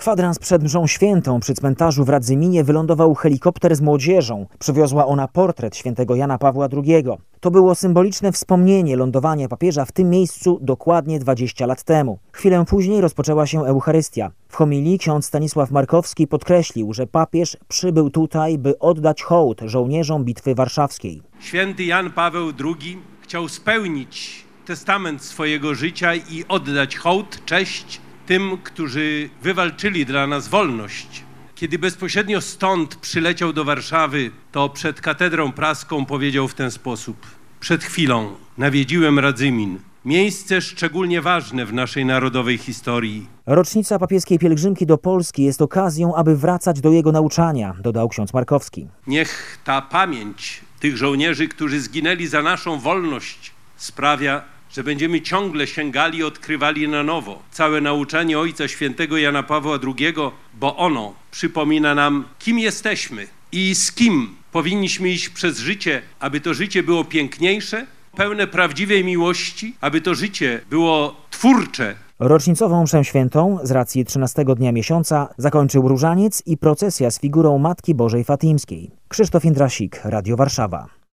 Kwadrans przed mszą świętą przy cmentarzu w Radzyminie wylądował helikopter z młodzieżą. Przywiozła ona portret świętego Jana Pawła II. To było symboliczne wspomnienie lądowania papieża w tym miejscu dokładnie 20 lat temu. Chwilę później rozpoczęła się Eucharystia. W homilii ksiądz Stanisław Markowski podkreślił, że papież przybył tutaj, by oddać hołd żołnierzom Bitwy Warszawskiej. Święty Jan Paweł II chciał spełnić testament swojego życia i oddać hołd, cześć tym, którzy wywalczyli dla nas wolność. Kiedy bezpośrednio stąd przyleciał do Warszawy, to przed katedrą praską powiedział w ten sposób: przed chwilą nawiedziłem Radzymin. Miejsce szczególnie ważne w naszej narodowej historii. Rocznica papieskiej pielgrzymki do Polski jest okazją, aby wracać do jego nauczania, dodał ksiądz Markowski. Niech ta pamięć tych żołnierzy, którzy zginęli za naszą wolność, sprawia, że będziemy ciągle sięgali i odkrywali na nowo całe nauczanie Ojca Świętego Jana Pawła II, bo ono przypomina nam, kim jesteśmy i z kim powinniśmy iść przez życie, aby to życie było piękniejsze, pełne prawdziwej miłości, aby to życie było twórcze. Rocznicową mszę świętą z racji 13 dnia miesiąca zakończył różaniec i procesja z figurą Matki Bożej Fatimskiej. Krzysztof Indrasik, Radio Warszawa.